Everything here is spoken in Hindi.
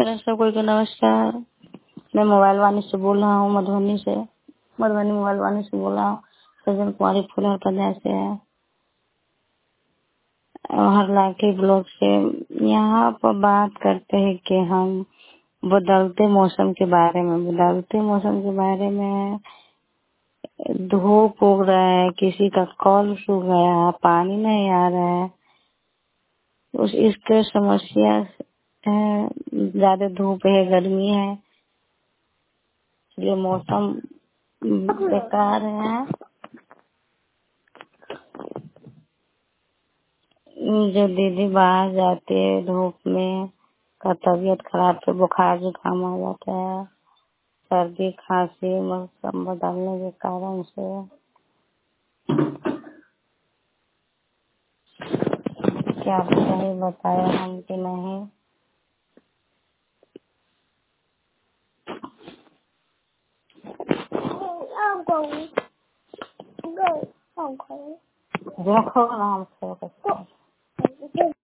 मेरा सबको को नमस्कार। मैं मोबाइल वाणी से बोल रहा हूँ, मधुबनी मोबाइल वाणी से बोल रहा हूँ। सज्जन कुमारी फुलहर पंजाब से है और हर लाठी ब्लॉक से। यहाँ पर बात करते हैं कि हम बदलते मौसम के बारे में धूप उग रहा है, किसी का कॉल सूख गया है, पानी नहीं आ रहा है, इसके समस्या है। ज्यादा धूप है, गर्मी है, ये मौसम बेकार है। जो दीदी बाहर जाते है धूप में का तबीयत खराब से बुखार जुकाम आ जाता है, सर्दी खांसी मौसम बदलने के कारण से। क्या सही बताया हम कि नहीं? देखो ना हम